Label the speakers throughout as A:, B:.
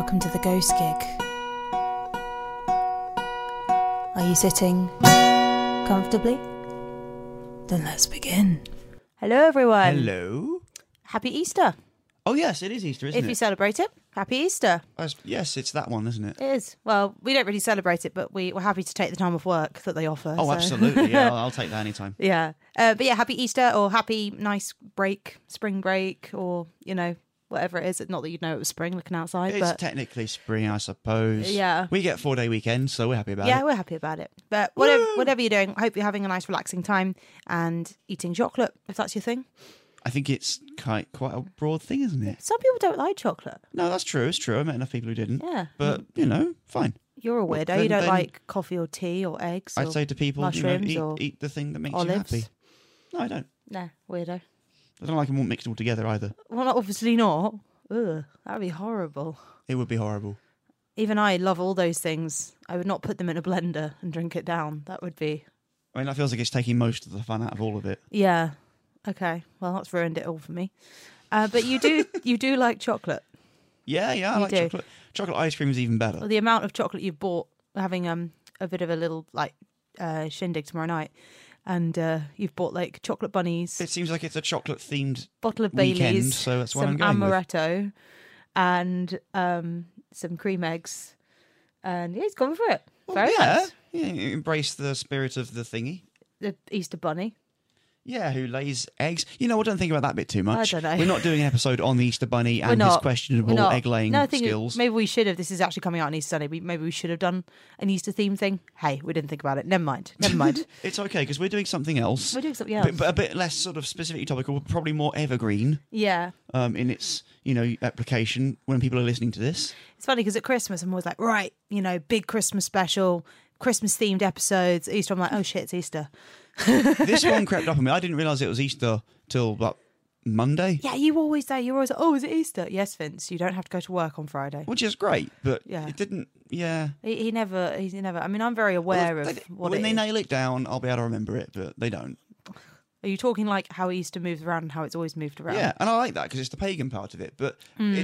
A: welcome to the Ghost Gig. Are you sitting comfortably? Then let's begin. Hello everyone.
B: Hello.
A: Happy Easter.
B: Oh yes, it is Easter, isn't
A: If
B: it?
A: you celebrate it, happy Easter.
B: Yes, it's that one, isn't it?
A: It is. Well, we don't really celebrate it, but we're happy to take the time off work that they offer.
B: Oh,
A: so.
B: absolutely. Yeah, I'll take that anytime.
A: Yeah. But yeah, happy Easter or happy nice break, spring break, or, you know, whatever it is. Not that you'd know it was spring looking outside,
B: It's
A: but
B: technically spring, I suppose.
A: yeah.
B: We get 4-day weekends, so we're happy about it.
A: Yeah, we're happy about it. But whatever you're doing, I hope you're having a nice relaxing time and eating chocolate, if that's your thing.
B: I think it's quite a broad thing, isn't it?
A: Some people don't like chocolate.
B: No, that's true. It's true. I met enough people who didn't.
A: Yeah.
B: But, you know, fine.
A: You're a weirdo.
B: Well,
A: You don't
B: then
A: like coffee or tea or eggs
B: I'd
A: or
B: say to people,
A: mushrooms or
B: eat the thing that makes
A: olives.
B: you happy. No, I don't.
A: Nah, weirdo.
B: I don't like them all mixed all together either.
A: Well, obviously not. Ugh, that'd be horrible.
B: It would be horrible.
A: Even I love all those things. I would not put them in a blender and drink it down. That would be...
B: I mean, that feels like it's taking most of the fun out of all of it.
A: Yeah. Okay. Well, that's ruined it all for me. But you do like chocolate.
B: Yeah, I like
A: do.
B: chocolate. Chocolate ice cream is even better.
A: Well, the amount of chocolate you've bought, having a bit of a little shindig tomorrow night, and you've bought like chocolate bunnies,
B: It seems like it's a chocolate-themed
A: bottle of
B: weekend,
A: Baileys,
B: so that's what
A: some
B: I'm going with.
A: amaretto, and some cream eggs, and yeah, he's gone for it. Very nice.
B: Yeah, you embrace the spirit of the thingy.
A: The Easter bunny.
B: Yeah, who lays eggs. You know, I don't think about that bit too much.
A: I don't know.
B: We're not doing an episode on the Easter Bunny
A: We're
B: and
A: not.
B: his
A: We're
B: questionable
A: not.
B: egg-laying
A: No, I think
B: skills.
A: maybe we should have. This is actually coming out on Easter Sunday. Maybe we should have done an Easter theme thing. Hey, we didn't think about it. Never mind.
B: It's okay, because we're doing something else.
A: We're doing something else.
B: But a bit less sort of specifically topical, probably more evergreen
A: Yeah.
B: in its, application when people are listening to this.
A: It's funny because at Christmas I'm always like, right, big Christmas special, Christmas themed episodes. Easter, I'm like, oh shit, it's Easter.
B: This one crept up on me. I didn't realise it was Easter till, Monday?
A: Yeah, you always say, you're always like, oh, is it Easter? Yes, Vince, you don't have to go to work on Friday.
B: Which is great, but
A: Yeah.
B: it didn't, yeah.
A: He's never, I mean, I'm very aware of what
B: when
A: it
B: they
A: is.
B: nail it down, I'll be able to remember it, but they don't.
A: Are you talking like how Easter moves around and how it's always moved around?
B: Yeah, and I like that because it's the pagan part of it, but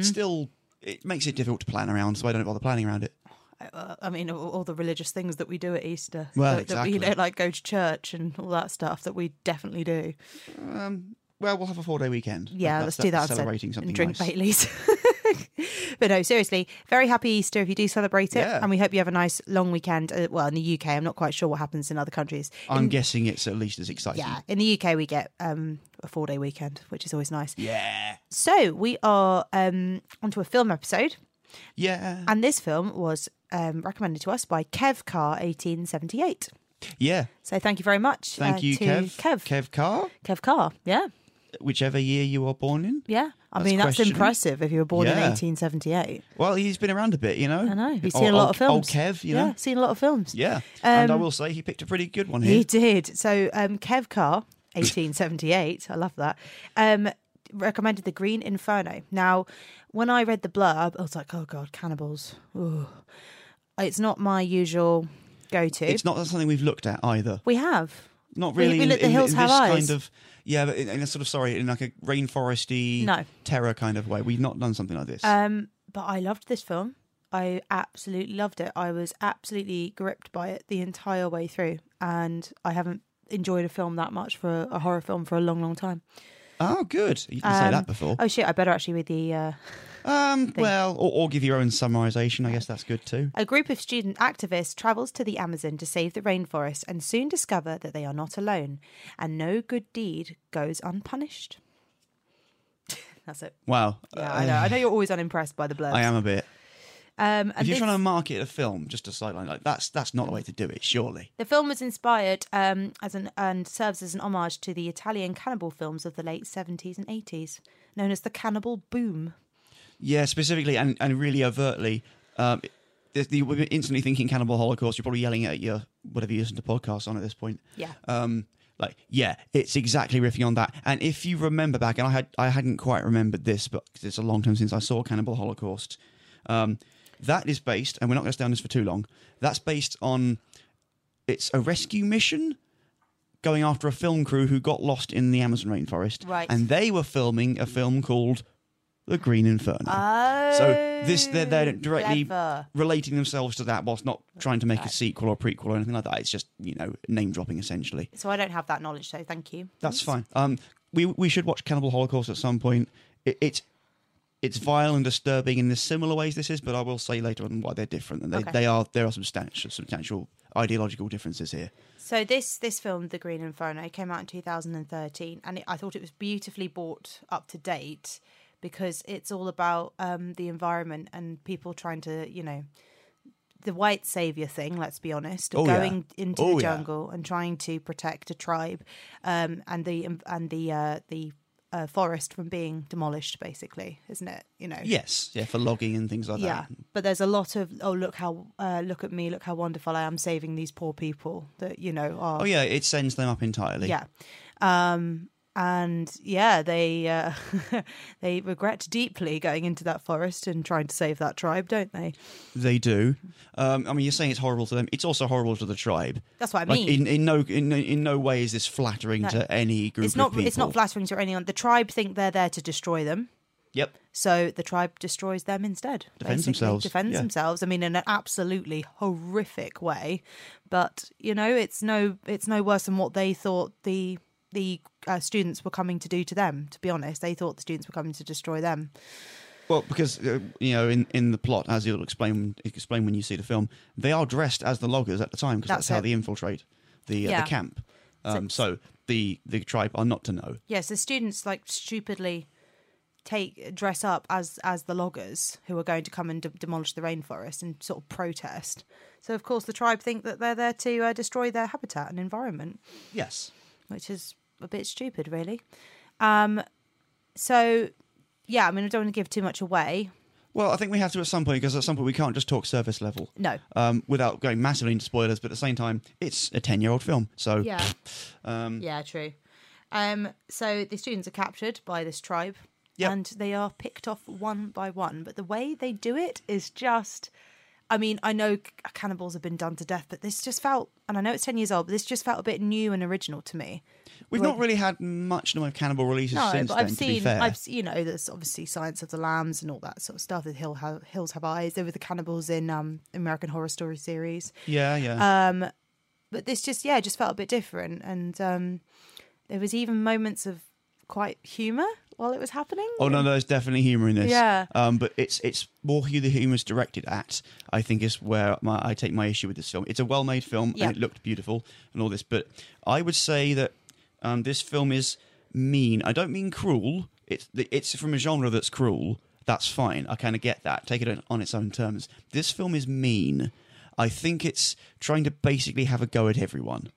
B: it makes it difficult to plan around, so I don't bother planning around it.
A: I mean, all the religious things that we do at Easter.
B: Well,
A: that
B: exactly.
A: we don't like go to church and all that stuff that we definitely do.
B: Well, we'll have a 4-day weekend.
A: Yeah, let's do that instead.
B: Celebrating something
A: and drink
B: nice.
A: Baileys. But no, seriously, very happy Easter if you do celebrate it.
B: Yeah.
A: And we hope you have a nice long weekend. Well, in the UK, I'm not quite sure what happens in other countries.
B: I'm guessing it's at least as exciting.
A: Yeah, in the UK we get a 4-day weekend, which is always nice.
B: Yeah.
A: So we are onto a film episode.
B: Yeah.
A: And this film was recommended to us by Kev Carr 1878.
B: Yeah.
A: So thank you very much.
B: Thank you,
A: to
B: Kev. Kev Carr,
A: Kev Carr, yeah.
B: whichever year you were born in.
A: Yeah. I
B: That's
A: mean, that's
B: questionable.
A: impressive if you were born in
B: Yeah.
A: 1878.
B: Well, he's been around a bit,
A: I know. He's seen a lot of films.
B: Old Kev, you know.
A: Yeah, seen a lot of films.
B: Yeah. And I will say he picked a pretty good one
A: He
B: here.
A: did. So Kev Carr, 1878, I love that, recommended The Green Inferno. Now, when I read the blurb, I was like, oh God, cannibals. Ooh. It's not my usual go-to.
B: It's not something we've looked at either.
A: We have.
B: Not really
A: We
B: in,
A: let the
B: in
A: hills
B: this
A: have eyes.
B: kind of... Yeah, but in a sort of, in like a rainforesty
A: No.
B: terror kind of way. We've not done something like this.
A: But I loved this film. I absolutely loved it. I was absolutely gripped by it the entire way through. And I haven't enjoyed a film that much for a horror film for a long, long time.
B: Oh, good. You didn't say that before.
A: Oh, shit. I better actually read the...
B: Well, or give your own summarisation. I guess that's good too.
A: A group of student activists travels to the Amazon to save the rainforest and soon discover that they are not alone and no good deed goes unpunished. That's it.
B: Wow.
A: Yeah, I know. I know you're always unimpressed by the blurbs.
B: I am a bit.
A: And
B: If you're
A: this-
B: trying to market a film, just a sideline, like that's not the way to do it, surely.
A: The film was inspired and serves as an homage to the Italian cannibal films of the late 70s and 80s, known as the cannibal boom.
B: Yeah, specifically and really overtly. You're instantly thinking Cannibal Holocaust. You're probably yelling at your whatever you listen to podcasts on at this point.
A: Yeah.
B: It's exactly riffing on that. And if you remember back, and I hadn't quite remembered this, but it's a long time since I saw Cannibal Holocaust. That is based, and we're not going to stay on this for too long. That's based on it's a rescue mission going after a film crew who got lost in the Amazon rainforest.
A: Right.
B: And they were filming a film called the Green Inferno.
A: Oh,
B: So they're directly
A: clever.
B: relating themselves to that whilst not trying to make a sequel or prequel or anything like that. It's just, name dropping essentially.
A: So I don't have that knowledge, so thank you.
B: That's fine. We should watch Cannibal Holocaust at some point. It's vile and disturbing in the similar ways this is, but I will say later on why they're different. And there are substantial ideological differences here.
A: So this film, The Green Inferno, came out in 2013, and I thought it was beautifully brought up to date because it's all about the environment and people trying to, the white savior thing. Let's be honest, going into the jungle and trying to protect a tribe, and the forest from being demolished, basically, isn't it?
B: Yes, for logging and things like that.
A: Yeah, but there's a lot of look at me, look how wonderful I am saving these poor people that are.
B: Oh yeah, it sends them up entirely.
A: Yeah, and yeah, they they regret deeply going into that forest and trying to save that tribe, don't they?
B: They do. You're saying it's horrible to them. It's also horrible to the tribe.
A: That's what I mean.
B: In no way is this flattering to any group of people.
A: It's not flattering to anyone. The tribe think they're there to destroy them.
B: Yep.
A: So the tribe destroys them instead.
B: Defends
A: themselves. I mean, in an absolutely horrific way. But it's no worse than what they thought the students were coming to do to them. To be honest, they thought the students were coming to destroy them.
B: Well, because in the plot, as you'll explain when you see the film, they are dressed as the loggers at the time because that's how they infiltrate the camp. So the tribe are not to know.
A: Yes, the students stupidly dress up as the loggers who are going to come and demolish the rainforest and sort of protest. So of course the tribe think that they're there to destroy their habitat and environment.
B: Yes,
A: which is a bit stupid, really. So yeah, I don't want to give too much away.
B: Well, I think we have to at some point, because at some point we can't just talk surface level.
A: No.
B: Without going massively into spoilers, but at the same time, it's a 10-year-old film, so...
A: Yeah. Yeah, true. So the students are captured by this tribe, and they are picked off one by one, but the way they do it is just... I know cannibals have been done to death, but this just felt, and I know it's 10 years old, but this just felt a bit new and original to me.
B: We've not really had much in the way of cannibal releases since
A: but
B: then,
A: I've
B: to be fair.
A: There's obviously Silence of the Lambs and all that sort of stuff. The Hills Have Eyes. There were the cannibals in American Horror Story series.
B: Yeah.
A: But this just felt a bit different, and there was even moments of quite humour while it was happening.
B: Oh no, there's definitely humour in this.
A: Yeah.
B: But it's more who the humour's directed at, I think, is where I take my issue with this film. It's a well-made film, and it looked beautiful and all this, but I would say that this film is mean. I don't mean cruel. It's from a genre that's cruel. That's fine. I kind of get that. Take it on its own terms. This film is mean. I think it's trying to basically have a go at everyone.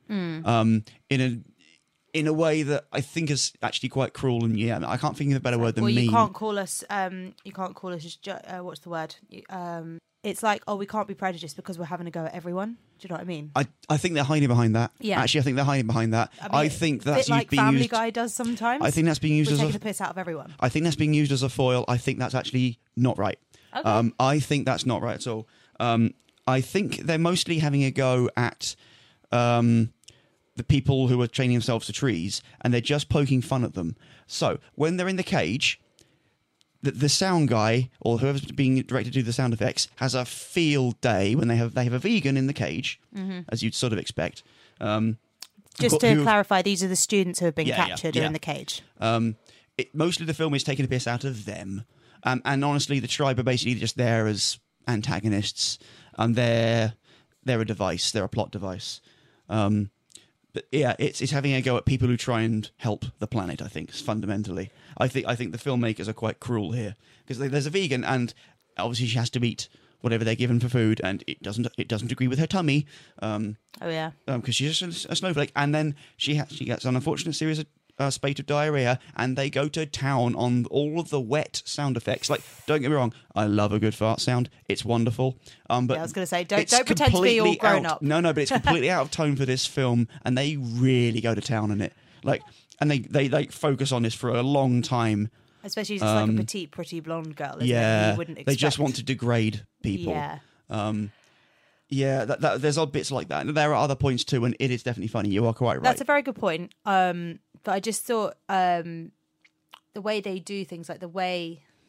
B: In a way that I think is actually quite cruel, and I can't think of a better word than mean.
A: You can't call us. What's the word? It's like, we can't be prejudiced because we're having a go at everyone. Do you know what I mean?
B: I think they're hiding behind that.
A: Yeah.
B: Actually, I think they're hiding behind that. I think that's
A: a bit like
B: being
A: Family
B: used.
A: Guy does sometimes.
B: I think that's being used
A: We're
B: as
A: taking the piss out of everyone.
B: I think that's being used as a foil. I think that's actually not right.
A: Okay.
B: I think that's not right at all. I think they're mostly having a go at the people who are chaining themselves to trees, and they're just poking fun at them. So when they're in the cage, the sound guy or whoever's being directed to do the sound effects has a field day when they have a vegan in the cage, as you'd sort of expect.
A: Just to clarify, these are the students who have been captured or in the cage.
B: Mostly the film is taking a piss out of them. And honestly, the tribe are basically just there as antagonists. And they're a device. They're a plot device. But yeah, it's having a go at people who try and help the planet, I think, fundamentally. I think the filmmakers are quite cruel here. Because there's a vegan, and obviously she has to eat whatever they're given for food, and it doesn't agree with her tummy. Because she's just a snowflake. And then she gets an unfortunate series of spate of diarrhea, and they go to town on all of the wet sound effects. Like, don't get me wrong, I love a good fart sound. It's wonderful. But
A: I was going to say, don't pretend to be all grown up.
B: No, but it's completely out of tone for this film, and they really go to town on it. And they focus on this for a long time.
A: Especially just like a petite, pretty blonde girl. Isn't it? You wouldn't expect.
B: They just want to degrade people.
A: Yeah.
B: There's odd bits like that. And there are other points too, and it is definitely funny. You are quite right.
A: That's a very good point. But I just thought the way they do things, like the way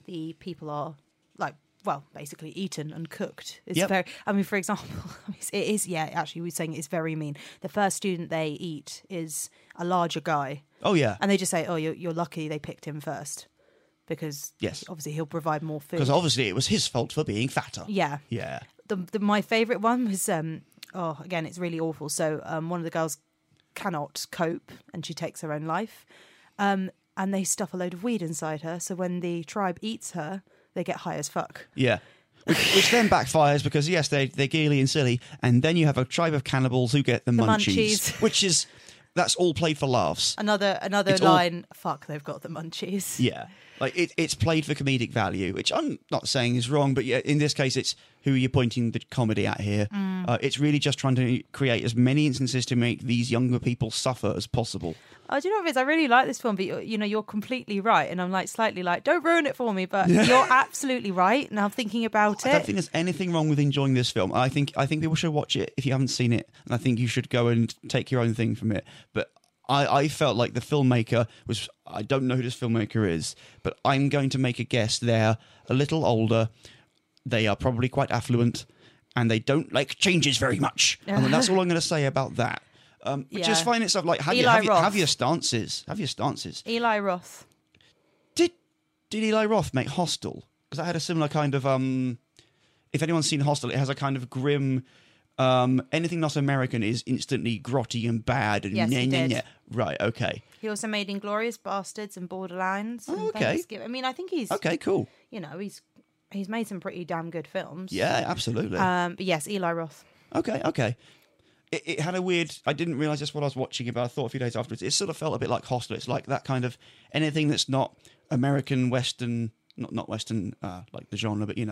A: the people are like, well, basically eaten and cooked. It's
B: Yep.
A: very, I mean, for example, it is, yeah, actually, we're saying it's very mean. The first student they eat is a larger guy.
B: Oh yeah,
A: And they just say, oh, you're lucky they picked him first. Because
B: Yes.
A: obviously he'll provide more food.
B: because obviously it was his fault for being fatter.
A: Yeah.
B: Yeah.
A: My favourite one was, again, it's really awful. So one of the girls cannot cope and she takes her own life. And they stuff a load of weed inside her. So when the tribe eats her, they get high as fuck.
B: Yeah. Which then backfires because, yes, they're geely and silly. And then you have a tribe of cannibals who get the munchies. Which is, that's all played for laughs.
A: Another
B: It's all-
A: line, fuck, they've got the munchies.
B: Yeah. Like, it's played for comedic value, which I'm not saying is wrong, but yeah, in this case, it's who you're pointing the comedy at here. It's really just trying to create as many instances to make these younger people suffer as possible.
A: Oh, do you know what it is? I really like this film, but you're completely right. And I'm like slightly like, don't ruin it for me, but you're absolutely right. Now thinking about
B: I don't
A: it.
B: think there's anything wrong with enjoying this film. I think people should watch it if you haven't seen it, and I think you should go and take your own thing from it. But I felt like the filmmaker was, I don't know who this filmmaker is, but I'm going to make a guess they're a little older, they are probably quite affluent, and they don't like changes very much. And that's all I'm going to say about that. Which is fine. It's like, have your stances. Have your stances.
A: Eli Roth.
B: Did Eli Roth make Hostel? Because that had a similar kind of if anyone's seen Hostel, it has a kind of grim anything not American is instantly grotty and bad and
A: Yes, he did.
B: Right, okay.
A: He also made Inglourious Bastards and Borderlands. And
B: okay.
A: Thanksgiving. I mean, I think he's
B: Okay, cool.
A: He's made some pretty damn good films.
B: Yeah, absolutely.
A: But yes, Eli Roth.
B: Okay. It had a weird, I didn't realise this while I was watching it, but I thought a few days afterwards, it sort of felt a bit like Hostel. It's like that kind of, anything that's not American, Western, not Western, like the genre, but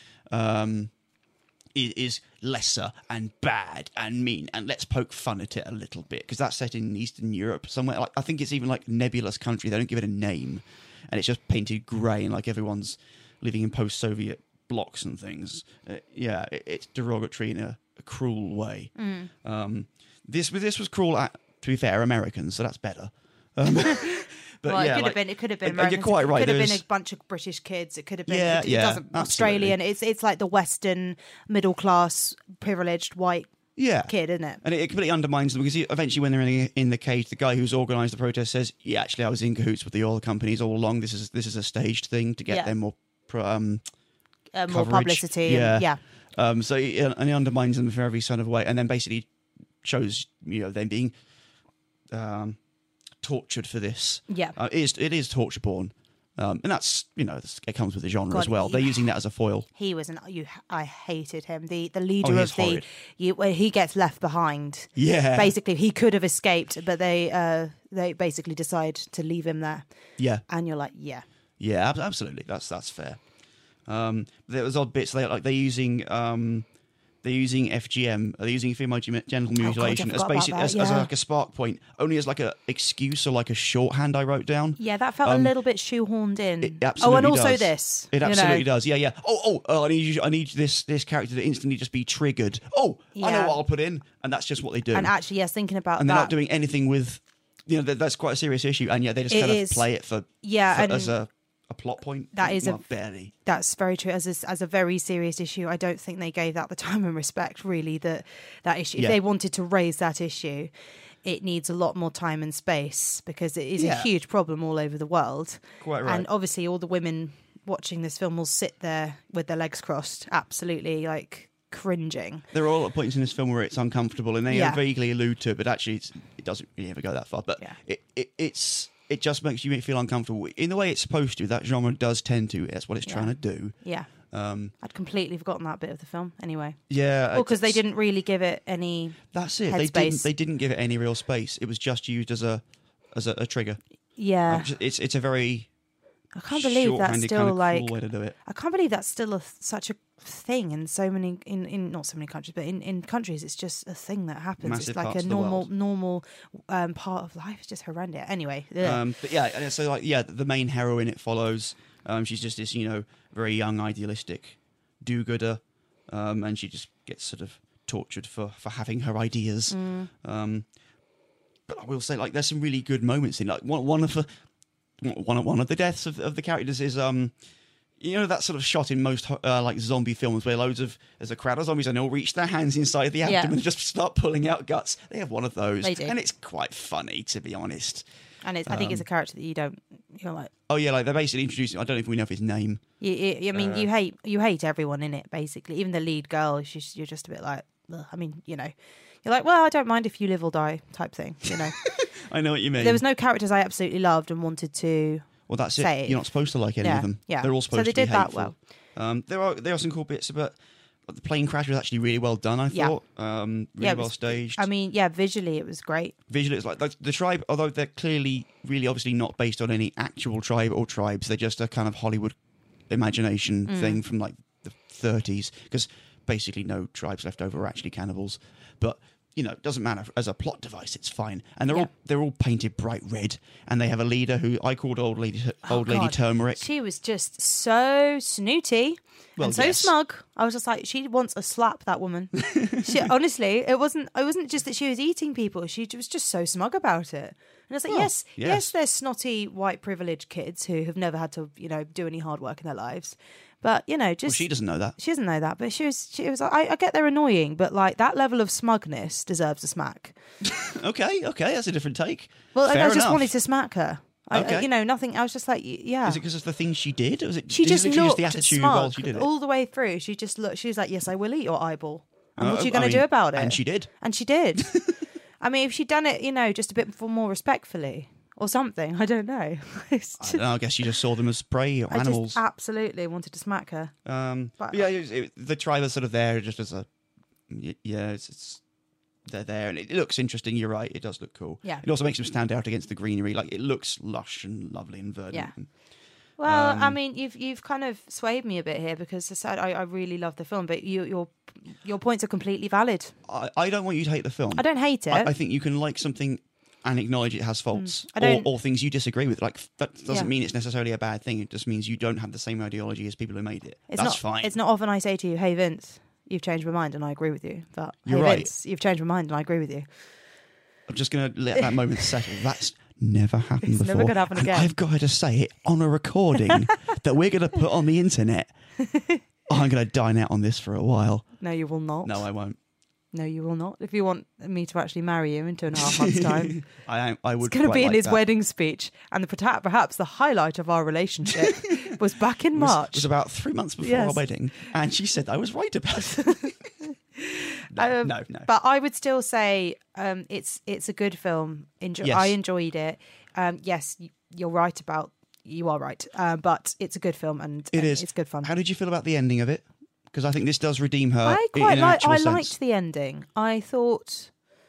B: is lesser and bad and mean, and let's poke fun at it a little bit, because that's set in Eastern Europe somewhere. Like, I think it's even like nebulous country. They don't give it a name, and it's just painted grey, and like everyone's living in post-Soviet blocks and things. It's derogatory in a cruel way. This was cruel at, to be fair, Americans, so that's better. But
A: well,
B: yeah,
A: it could have been.
B: You're
A: Americans.
B: quite right.
A: It could have been a bunch of British kids. It could have been.
B: Yeah,
A: it doesn't,
B: absolutely.
A: Australian. It's like the Western middle class, privileged white kid, isn't it?
B: And it completely undermines them, because eventually, when they're in the cage, the guy who's organised the protest says, "Yeah, actually, I was in cahoots with the oil companies all along. This is a staged thing to get them more
A: more
B: coverage."
A: publicity.
B: Yeah. So he undermines them for every sort of way, and then basically shows them being tortured for this.
A: Yeah.
B: It is torture porn, and that's it comes with the genre
A: God,
B: as well. They're using that as a foil.
A: He was I hated him. The leader
B: he's
A: of the where he gets left behind.
B: Yeah.
A: Basically, he could have escaped, but they basically decide to leave him there.
B: Yeah.
A: And you're like, yeah.
B: Yeah, absolutely. That's fair. There was odd bits. They're using FGM. They're using female genital mutilation as basically as like a spark point, only as like a excuse or like a shorthand. I wrote down.
A: Yeah, that felt a little bit shoehorned in.
B: It absolutely
A: and also
B: does.
A: this.
B: It absolutely does. Yeah. Oh! I need this character to instantly just be triggered. Oh, I know what I'll put in, and that's just what they do.
A: And actually, yes, thinking about
B: and
A: that,
B: they're not doing anything with. That's quite a serious issue, and yet they just kind of play it for as a plot point.
A: That is
B: barely.
A: That's very true. As a very serious issue, I don't think they gave that the time and respect. Really, that issue. If they wanted to raise that issue, it needs a lot more time and space, because it is a huge problem all over the world.
B: Quite right.
A: And obviously, all the women watching this film will sit there with their legs crossed, absolutely like cringing.
B: There are all points in this film where it's uncomfortable, and they vaguely allude to it, but actually it doesn't really ever go that far. But it just makes you feel uncomfortable in the way it's supposed to. That genre does tend to. That's what it's trying to do.
A: Yeah. I'd completely forgotten that bit of the film. Anyway.
B: Yeah.
A: Well, because they didn't really give it any.
B: That's it. They didn't give it any real space. It was just used as a trigger.
A: Yeah.
B: It's a very.
A: I can't believe that's still
B: kind of
A: like.
B: cruel way to do it.
A: I can't believe that's still such a thing in so many in not so many countries, but in countries it's just a thing that happens.
B: Massive
A: it's like
B: parts
A: a
B: of the world.
A: normal part of life. It's just horrendous. Anyway,
B: but yeah, and so the main heroine it follows. She's just this very young idealistic do-gooder, and she just gets sort of tortured for having her ideas. But I will say, like, there's some really good moments in one of the deaths of the characters is You know that sort of shot in most like zombie films where there's a crowd of zombies and they'll reach their hands inside the abdomen and just start pulling out guts. They have one of those.
A: They do.
B: And it's quite funny, to be honest.
A: And I think it's a character that you're like...
B: Oh, yeah, like they're basically introducing... I don't know if we know his name.
A: I mean, you hate everyone in it, basically. Even the lead girl, you're just a bit like... Ugh. I mean, you know... You're like, well, I don't mind if you live or die type thing, you know.
B: I know what you mean.
A: There was no characters I absolutely loved and wanted to...
B: Well, that's it. You're not supposed to like any of them.
A: Yeah.
B: They're all supposed to be hateful.
A: So they did that
B: well. There are some cool bits, but the plane crash was actually really well done, I thought. Really well staged.
A: I mean, visually it was great.
B: Visually, it's like the tribe, although they're clearly really obviously not based on any actual tribe or tribes, they're just a kind of Hollywood imagination thing from like the 30s, because basically no tribes left over are actually cannibals. But you know, it doesn't matter. As a plot device, it's fine. And they're all painted bright red, and they have a leader who I called Old Lady Turmeric.
A: She was just so snooty and so smug. I was just like, she wants a slap, that woman. Honestly, it wasn't just that she was eating people. She was just so smug about it. And I was like, yes, they're snotty white privileged kids who have never had to, you know, do any hard work in their lives. But, you know, just...
B: Well, she doesn't know that.
A: She doesn't know that, but she was I get they're annoying, but, like, that level of smugness deserves a smack.
B: Okay, that's a different take.
A: Well,
B: Fair
A: I just
B: enough.
A: wanted to smack her.
B: Okay.
A: You know, nothing... I was just like, yeah.
B: Is it because of the things she did? Or was it
A: She just looked
B: the attitude
A: smug
B: while she did it?
A: all the way through. She just looked... She was like, yes, I will eat your eyeball. And what are you going to do about it?
B: And she did.
A: And she did. I mean, if she'd done it, you know, just a bit more respectfully... or something. I don't know.
B: I guess you just saw them as prey or animals.
A: I just absolutely wanted to smack her.
B: But yeah, the tribe is sort of there just as a... Yeah, they're there, and it looks interesting. You're right. It does look cool.
A: Yeah.
B: It also makes them stand out against the greenery. Like, it looks lush and lovely and verdant.
A: Yeah. Well, I mean, you've kind of swayed me a bit here because I really love the film, but your points are completely valid.
B: I don't want you to hate the film.
A: I don't hate it.
B: I think you can like something and acknowledge it has faults or things you disagree with. Like, that doesn't mean it's necessarily a bad thing. It just means you don't have the same ideology as people who made it. That's fine.
A: It's not often I say to you, hey, Vince, you've changed my mind and I agree with you. But,
B: You're
A: hey,
B: right.
A: Vince, you've changed my mind and I agree with you.
B: I'm just going to let that moment settle. That's never happened before.
A: Never going to happen
B: and
A: again.
B: I've got to say it on a recording that we're going to put on the internet. I'm going to dine out on this for a while.
A: No, you will not.
B: No, I won't.
A: No, you will not. If you want me to actually marry you in 2.5 months' time,
B: I would.
A: It's going to be in his
B: that.
A: wedding speech, and perhaps the highlight of our relationship was back in March.
B: It was about 3 months before our wedding, and she said I was right about it. No.
A: But I would still say it's a good film.
B: Yes.
A: I enjoyed it. Yes, you are right, but it's a good film and
B: It is.
A: It's good fun.
B: How did you feel about the ending of it? Because I think this does redeem her.
A: I
B: liked
A: liked the ending. I thought,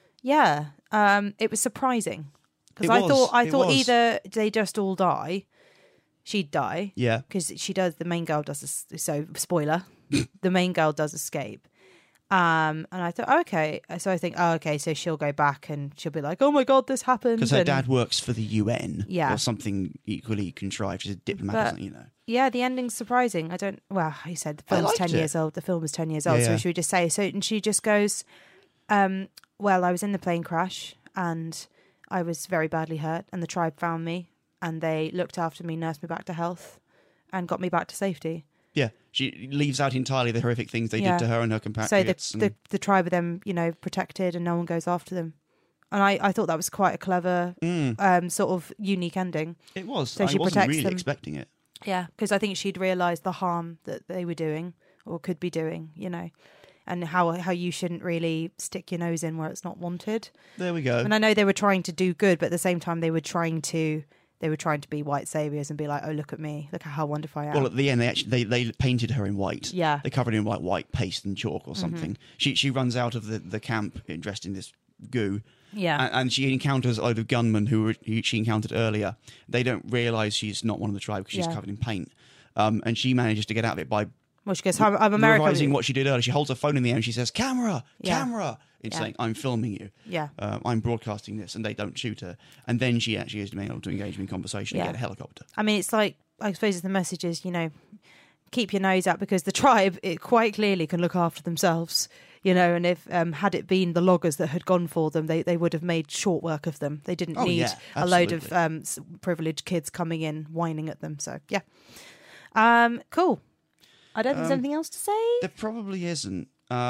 A: it was surprising because I thought either they just all die, she'd die, because she does. The main girl does. So spoiler, the main girl does escape. And I thought, okay. So I think, so she'll go back and she'll be like, oh my God, this happened.
B: Because her dad works for the UN
A: or
B: something equally contrived. She's a diplomat, or something, you know.
A: Yeah, the ending's surprising. He said the film's 10 years old. The film was 10 years old, so should we just say? So, and she just goes, I was in the plane crash and I was very badly hurt and the tribe found me and they looked after me, nursed me back to health and got me back to safety.
B: Yeah, she leaves out entirely the horrific things they did to her and her compatriots.
A: So the tribe of them, protected and no one goes after them. And I thought that was quite a clever, sort of unique ending.
B: It was.
A: So
B: I wasn't really expecting it.
A: Yeah, because I think she'd realised the harm that they were doing or could be doing, and how you shouldn't really stick your nose in where it's not wanted.
B: There we go.
A: And I know they were trying to do good, but at the same time they were trying to be white saviors and be like, oh, look at me, look at how wonderful I am.
B: Well, at the end, they painted her in white.
A: Yeah,
B: they covered her in white paste and chalk or something. She runs out of the camp dressed in this goo.
A: Yeah,
B: and she encounters a load of gunmen who she encountered earlier. They don't realise she's not one of the tribe because she's covered in paint. And she manages to get out of it by
A: she goes, I'm American.
B: Revising what she did earlier. She holds her phone in the air and she says, camera. It's saying, I'm filming you.
A: Yeah.
B: I'm broadcasting this, and they don't shoot her. And then she actually is able to engage in conversation and get a helicopter.
A: I mean, it's like, I suppose the message is, keep your nose out because the tribe, it quite clearly can look after themselves, and if had it been the loggers that had gone for them, they would have made short work of them. They didn't need a load of privileged kids coming in whining at them. So, yeah. Cool. I don't think there's anything else to say.
B: There probably isn't.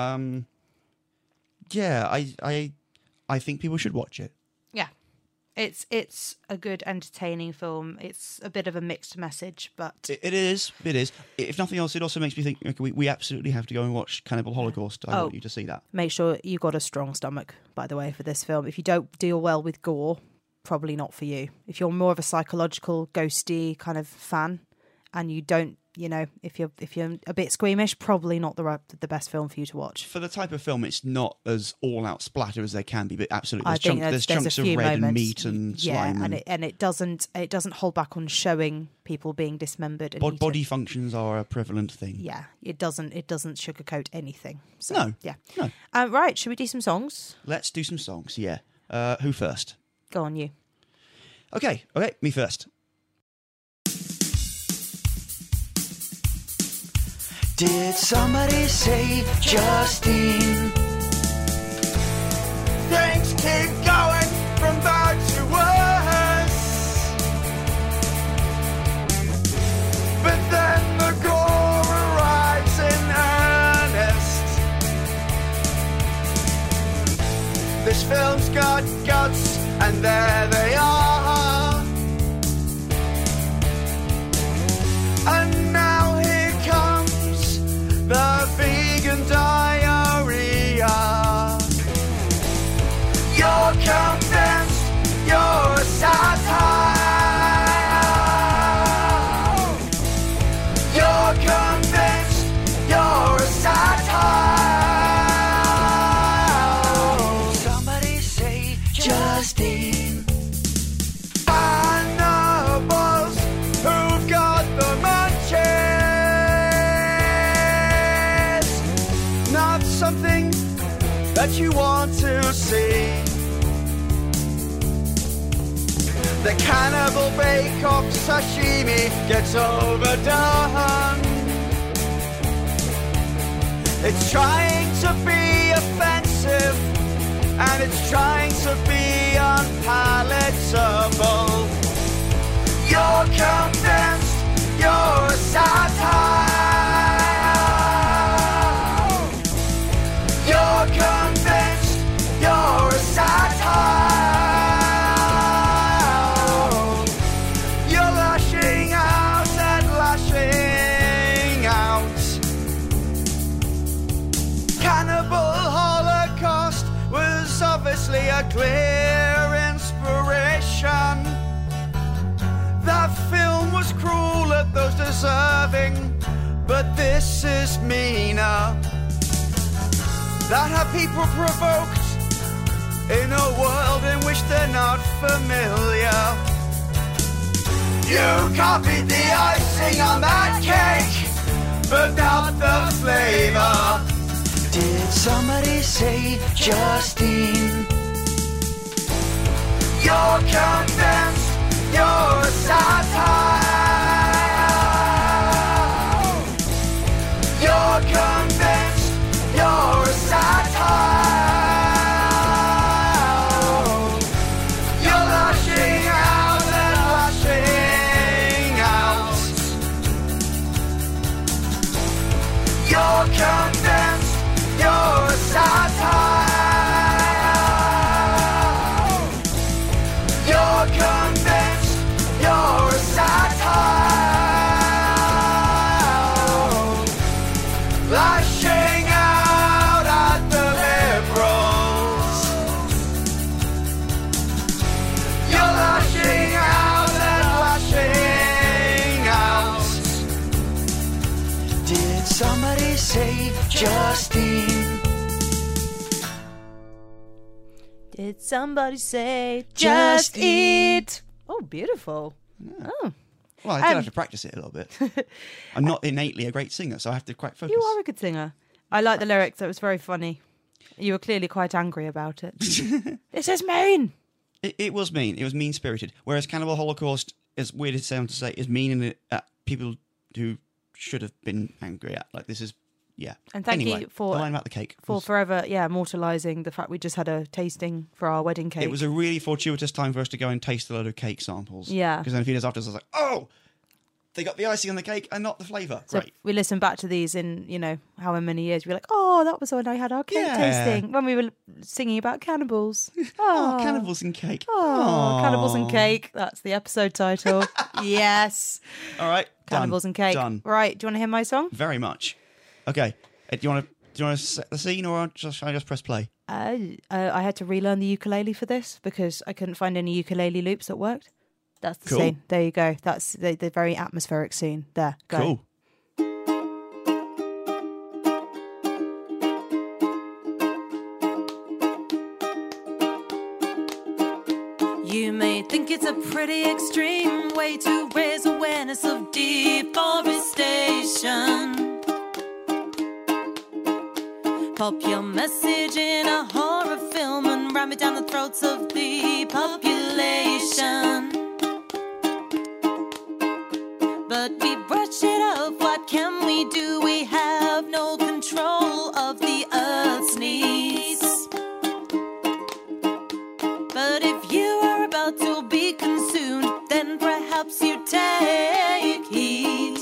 B: Yeah, I think people should watch it.
A: Yeah. It's a good, entertaining film. It's a bit of a mixed message, but...
B: It is. If nothing else, it also makes me think, okay, we absolutely have to go and watch Cannibal Holocaust. I want you to see that.
A: Make sure you got a strong stomach, by the way, for this film. If you don't deal well with gore, probably not for you. If you're more of a psychological, ghosty kind of fan, and you don't, if you're a bit squeamish, probably not the best film for you to watch.
B: For the type of film, it's not as all-out splatter as they can be, but absolutely, there's chunks of red
A: moments,
B: and meat and slime.
A: And it doesn't hold back on showing people being dismembered. And
B: body functions are a prevalent thing.
A: Yeah, it doesn't sugarcoat anything. So,
B: No.
A: Yeah.
B: No.
A: Right, should we do some songs?
B: Let's do some songs, yeah. Who first?
A: Go on, you.
B: Okay, me first.
C: Did somebody say Justine? Things keep going from bad to worse, but then the gore arrives in earnest. This film's got guts, and there they are. And now here comes the vegan diarrhea. You're convinced you're a satire. You're convinced you're a satire. Somebody say Justine. Cannibals who've got the munchies. Not something that you want to see. The Cannibal Bake-Off sashimi gets overdone. It's trying to be offensive, and it's trying to be unpalatable. You're convinced you're a satire. You're convinced you're a satire. You're lashing out and lashing out. Cannibal Holocaust was obviously a clear inspiration. That film was cruel at those deserving, but this is meaner. That have people provoked in a world in which they're not familiar. You copied the icing on that cake, but not the flavor. Did somebody say Justine? You're convinced you're a satire. You're convinced you're a satire. You're lashing out and lashing out. You're convinced you're a satire. You're convinced you're a satire. Lashing out at the liberals. You're lashing out and lashing out. Did somebody say Justine?
A: Did somebody say
C: Just
A: just eat? Oh, beautiful. Oh,
B: Well, I did have to practice it a little bit. I'm not innately a great singer, so I have to quite focus.
A: you are a good singer. I like the lyrics. It was very funny. You were clearly quite angry about it. This is mean.
B: It was mean. It was mean-spirited. Whereas Cannibal Holocaust, as weird as it sounds to say, is mean in it at people who should have been angry at. Like, this is, yeah.
A: And thank
B: Anyway,
A: you for
B: the line about the cake.
A: for
B: was-
A: forever, immortalising the fact we just had a tasting for our wedding cake.
B: It was a really fortuitous time for us to go and taste a load of cake samples.
A: Yeah.
B: Because then a few days after, I was like, oh, They got the icing on the cake and not the flavour.
A: So
B: Great.
A: if we listen back to these in, however many years, we're like, oh, that was when I had our cake tasting, when we were singing about cannibals.
B: Oh, cannibals and cake.
A: Oh, cannibals and cake. That's the episode title. Yes.
B: All right.
A: Cannibals and cake.
B: Done.
A: Right. Do you want to hear my song?
B: Very much. Okay. Do you want to set the scene, or should I just press play?
A: I had to relearn the ukulele for this because I couldn't find any ukulele loops that worked. That's the
B: Cool.
A: scene. There you go. That's the very atmospheric scene. There. Go.
B: Cool.
D: You may think it's a pretty extreme way to raise awareness of deforestation. Pop your message in a horror film and ram it down the throats of the population. But we brush it off, what can we do? We have no control of the Earth's needs. But if you are about to be consumed, then perhaps you take heed.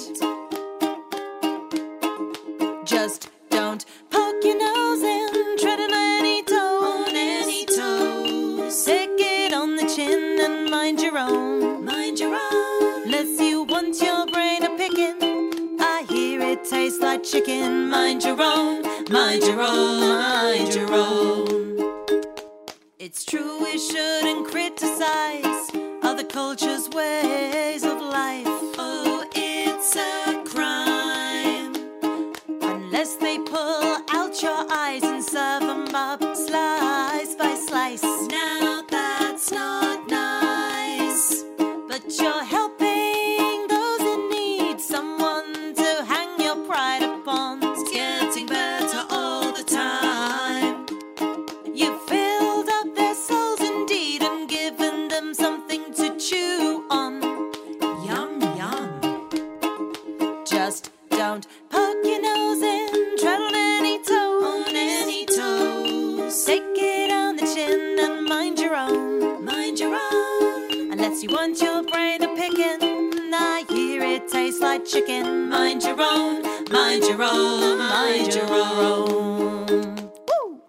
D: Just don't poke your nose in, tread on any toe, on any toe. Stick it on the chin and mind your own, mind your own. Unless you want your brain a picking, I hear it tastes like chicken. Mind your own, mind your own, mind your own. It's true we shouldn't criticize other cultures' ways of life. Oh, it's a crime unless they pull out your eyes and serve them up slice by slice. Now that's not nice, but you're helping those in need, someone to hang your pride upon. It's getting better all the time. You filled up their souls indeed and given them something to chew on. Yum, yum. Just don't poke your nose in, tread on any toe, on any toe. Stick it on the chin and mind your own, mind your own. Unless you want your brain a picking, I hear it tastes like chicken. Mind your own, mind your own, mind your own. Woo!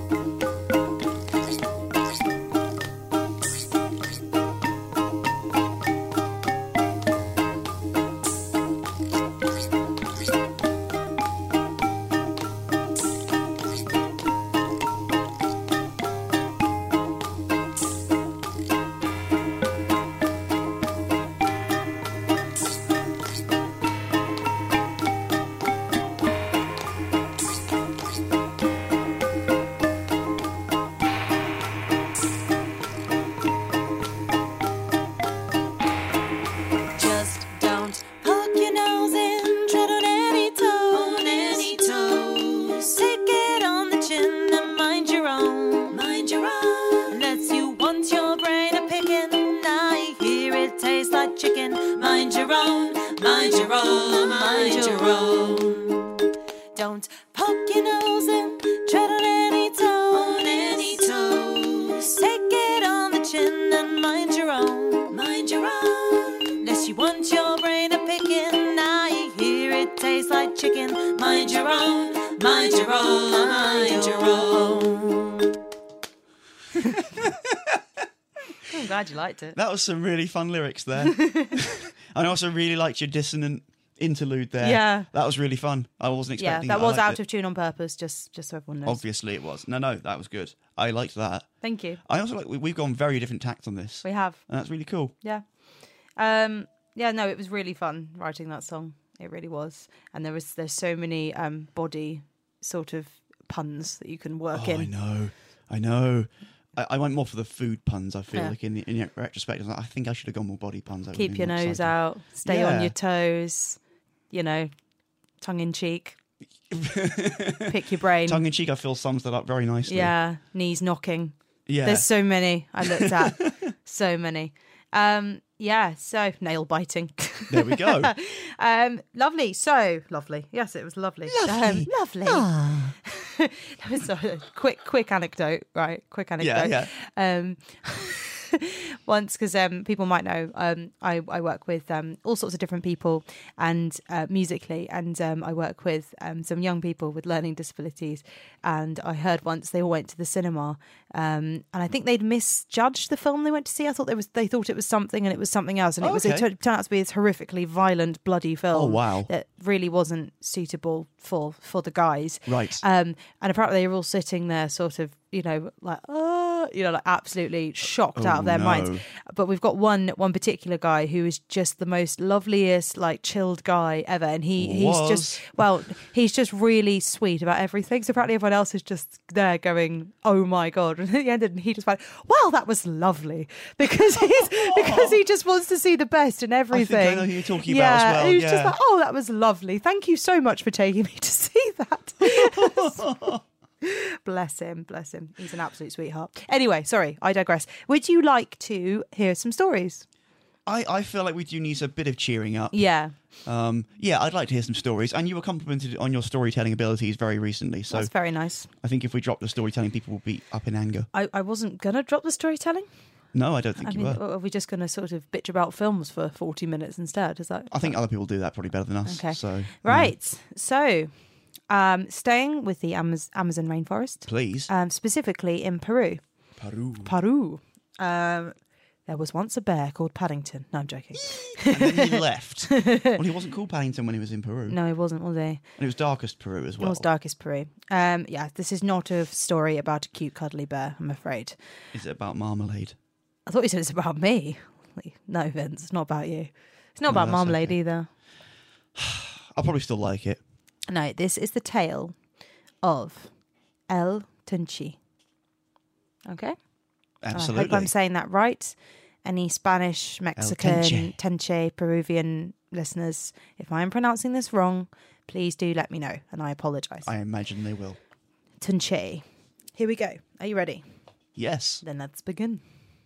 D: Just don't poke your nose in, tread on any toe, on any toe. Stick it on the chin and mind your own, mind your own. Unless you want your brain a picking, I hear it tastes like chicken. Mind your own, mind your own, mind your own. Don't poke your nose in, tread on any toe, on any toe. Stick it on the chin and mind your own, mind your own. Unless you want your brain a picking, I hear it tastes like chicken. Mind your own, mind your own, mind your own.
A: I'm glad you liked it.
B: That was some really fun lyrics there. I also really liked your dissonant interlude there.
A: Yeah.
B: That was really fun. I wasn't
A: Yeah,
B: expecting
A: that
B: I
A: was
B: liked
A: out
B: it.
A: of tune on purpose, just so everyone knows.
B: Obviously it was. No, that was good. I liked that.
A: Thank you.
B: I also like we've gone very different tacts on this.
A: We have.
B: And that's really cool.
A: Yeah. No, it was really fun writing that song. It really was. And there's so many body sort of puns that you can work in.
B: I know. I went more for the food puns, I feel
A: Yeah.
B: like, in retrospect. I was like, I think I should have gone more body puns. That
A: Keep
B: would've
A: your
B: been more
A: nose
B: exciting.
A: out, stay on
B: Yeah.
A: your toes, tongue in cheek. Pick your brain.
B: Tongue in cheek, I feel sums that up very nicely.
A: Yeah, knees knocking.
B: Yeah.
A: There's so many I looked at. So many. So nail biting.
B: There we go.
A: Lovely. So lovely. Yes, it was lovely. Lovely. That was a quick anecdote, right? Quick anecdote.
B: Yeah.
A: once, because people might know, I work with all sorts of different people and musically, and I work with some young people with learning disabilities. And I heard once they all went to the cinema, and I think they'd misjudged the film they went to see. I thought they thought it was something, and it was something else, and it turned out to be this horrifically violent, bloody film.
B: Oh, wow.
A: That really wasn't suitable for the guys.
B: Right.
A: And apparently they were all sitting there, sort of, like absolutely shocked out of their minds. But we've got one particular guy who is just the most loveliest, like, chilled guy ever, and he's just really sweet about everything. So apparently everyone else is just there going, "Oh my god!" And at the end, he just went, "Well, that was lovely," because he just wants to see the best in everything.
B: I think I know who you're talking about as well.
A: He was just like, "Oh, that was lovely. Thank you so much for taking me to see that." Bless him. He's an absolute sweetheart. Anyway, sorry, I digress. Would you like to hear some stories?
B: I feel like we do need a bit of cheering up.
A: Yeah.
B: I'd like to hear some stories. And you were complimented on your storytelling abilities very recently. So
A: that's very nice.
B: I think if we drop the storytelling, people will be up in anger.
A: I wasn't going to drop the storytelling.
B: No, I don't think you were.
A: Are we just going to sort of bitch about films for 40 minutes instead? Is that?
B: I think other people do that probably better than us.
A: Okay.
B: So,
A: right. So, staying with the Amazon rainforest.
B: Please.
A: Specifically in Peru. Peru. There was once a bear called Paddington. No, I'm joking.
B: And then he left. Well, he wasn't called Paddington when he was in Peru.
A: No, he wasn't, was he?
B: And it was darkest Peru as well.
A: It was darkest Peru. This is not a story about a cute, cuddly bear, I'm afraid.
B: Is it about marmalade?
A: I thought you said it's about me. No, Vince, it's not about you. It's not about marmalade either.
B: I'll probably still like it.
A: No, this is the tale of El Tunchi. Okay?
B: Absolutely.
A: I hope I'm saying that right. Any Spanish, Mexican, Tenche, Peruvian listeners, if I am pronouncing this wrong, please do let me know, and I apologise.
B: I imagine they will.
A: Tunche. Here we go. Are you ready?
B: Yes.
A: Then let's begin.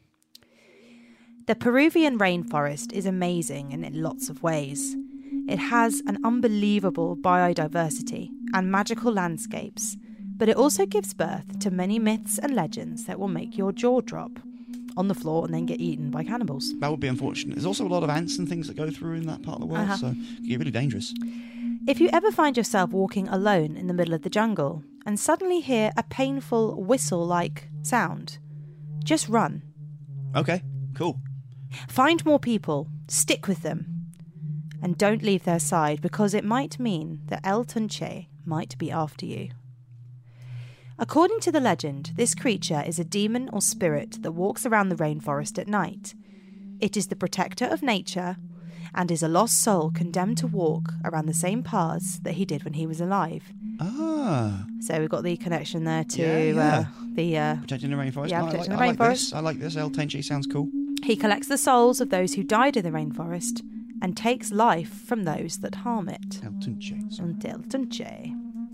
A: The Peruvian rainforest is amazing in lots of ways. It has an unbelievable biodiversity and magical landscapes, but it also gives birth to many myths and legends that will make your jaw drop on the floor and then get eaten by cannibals.
B: That would be unfortunate. There's also a lot of ants and things that go through in that part of the world, so it can get really dangerous.
A: If you ever find yourself walking alone in the middle of the jungle and suddenly hear a painful whistle-like sound, just run.
B: Okay, cool.
A: Find more people, stick with them, and don't leave their side, because it might mean that El Tunche might be after you. According to the legend, this creature is a demon or spirit that walks around the rainforest at night. It is the protector of nature and is a lost soul condemned to walk around the same paths that he did when he was alive.
B: Ah.
A: So we've got the connection there to the...
B: Protecting the rainforest.
A: Yeah,
B: No,
A: protecting the
B: I like
A: rainforest.
B: this. I like this. El Tenchi sounds cool.
A: He collects the souls of those who died in the rainforest and takes life from those that harm it.
B: El Tenchi.
A: El Tunche.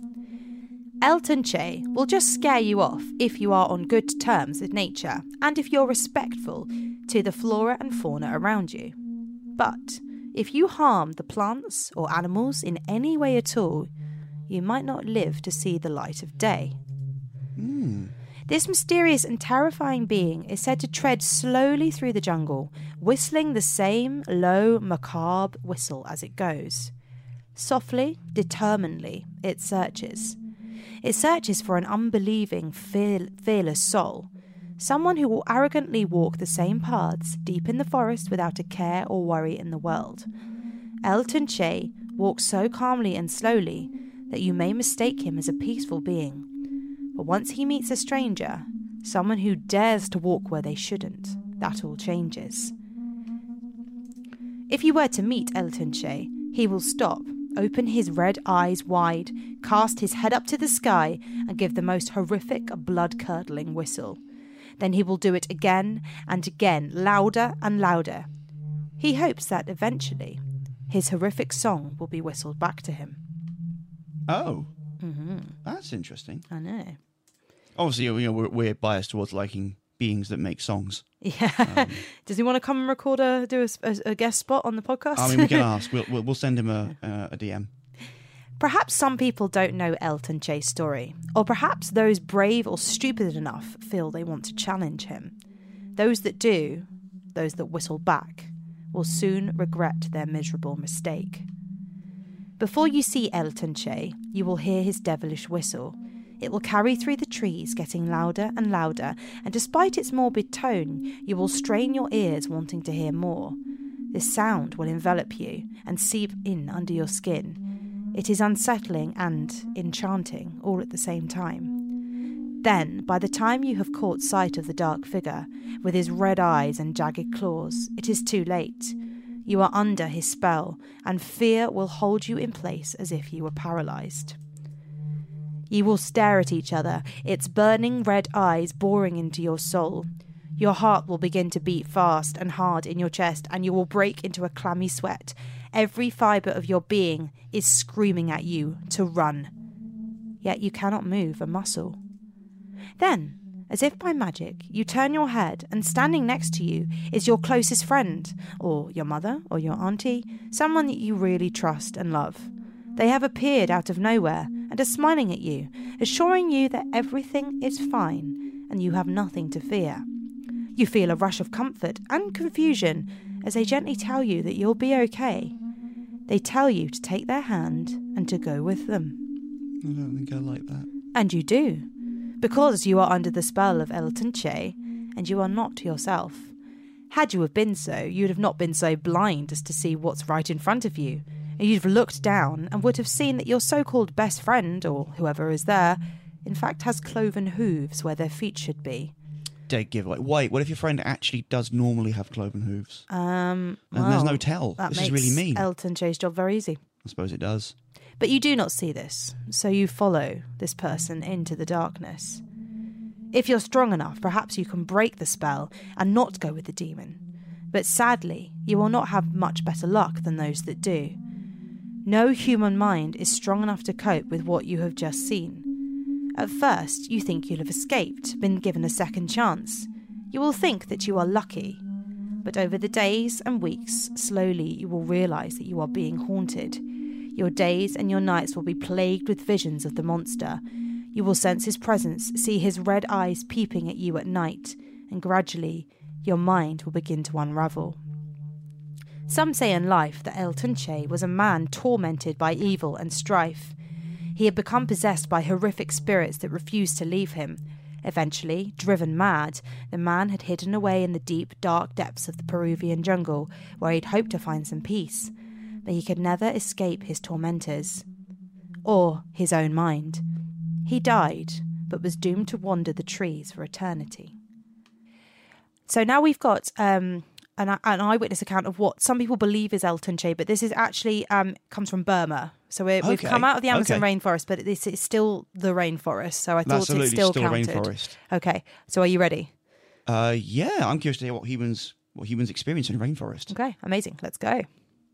A: El Tunche will just scare you off if you are on good terms with nature and if you're respectful to the flora and fauna around you. But if you harm the plants or animals in any way at all, you might not live to see the light of day. This mysterious and terrifying being is said to tread slowly through the jungle, whistling the same low, macabre whistle as it goes. Softly, determinedly, it searches. It searches for an unbelieving, fearless soul, someone who will arrogantly walk the same paths deep in the forest without a care or worry in the world. El Tunche walks so calmly and slowly that you may mistake him as a peaceful being. But once he meets a stranger, someone who dares to walk where they shouldn't, that all changes. If you were to meet El Tunche, he will stop, open his red eyes wide, cast his head up to the sky, and give the most horrific, blood-curdling whistle. Then he will do it again and again, louder and louder. He hopes that eventually his horrific song will be whistled back to him.
B: Oh. That's interesting.
A: I know.
B: Obviously, we're biased towards liking beings that make songs.
A: Yeah. Does he want to come and record do a guest spot on the podcast?
B: I mean, we can ask. We'll send him a DM.
A: Perhaps some people don't know El Tunche's story, or perhaps those brave or stupid enough feel they want to challenge him. Those that do, those that whistle back, will soon regret their miserable mistake. Before you see El Tunche, you will hear his devilish whistle. It will carry through the trees, getting louder and louder, and despite its morbid tone, you will strain your ears wanting to hear more. This sound will envelop you and seep in under your skin. It is unsettling and enchanting all at the same time. Then, by the time you have caught sight of the dark figure, with his red eyes and jagged claws, it is too late. You are under his spell, and fear will hold you in place as if you were paralysed. You will stare at each other, its burning red eyes boring into your soul. Your heart will begin to beat fast and hard in your chest, and you will break into a clammy sweat. Every fibre of your being is screaming at you to run. Yet you cannot move a muscle. Then, as if by magic, you turn your head, and standing next to you is your closest friend, or your mother, or your auntie, someone that you really trust and love. They have appeared out of nowhere and are smiling at you, assuring you that everything is fine and you have nothing to fear. You feel a rush of comfort and confusion as they gently tell you that you'll be okay. They tell you to take their hand and to go with them.
B: I don't think I like that.
A: And you do, because you are under the spell of El Tunche and you are not yourself. Had you have been so, you'd have not been so blind as to see what's right in front of you. You'd have looked down and would have seen that your so-called best friend, or whoever is there, in fact has cloven hooves where their feet should be.
B: Dead giveaway. Wait, what if your friend actually does normally have cloven hooves? And there's no tell.
A: That
B: This
A: makes
B: is really mean.
A: El Tunche's job very easy.
B: I suppose it does.
A: But you do not see this, so you follow this person into the darkness. If you're strong enough, perhaps you can break the spell and not go with the demon. But sadly, you will not have much better luck than those that do. No human mind is strong enough to cope with what you have just seen. At first, you think you'll have escaped, been given a second chance. You will think that you are lucky. But over the days and weeks, slowly you will realise that you are being haunted. Your days and your nights will be plagued with visions of the monster. You will sense his presence, see his red eyes peeping at you at night, and gradually your mind will begin to unravel. Some say in life that El Tunche was a man tormented by evil and strife. He had become possessed by horrific spirits that refused to leave him. Eventually, driven mad, the man had hidden away in the deep, dark depths of the Peruvian jungle, where he'd hoped to find some peace. But he could never escape his tormentors. Or his own mind. He died, but was doomed to wander the trees for eternity. So now we've got an eyewitness account of what some people believe is El Tunche, but this is actually comes from Burma. So we've come out of the Amazon rainforest, but this is still the rainforest. So I thought it still counted.
B: Rainforest.
A: Okay, so are you ready?
B: Yeah, I'm curious to hear what humans experience in a rainforest.
A: Okay, amazing. Let's go.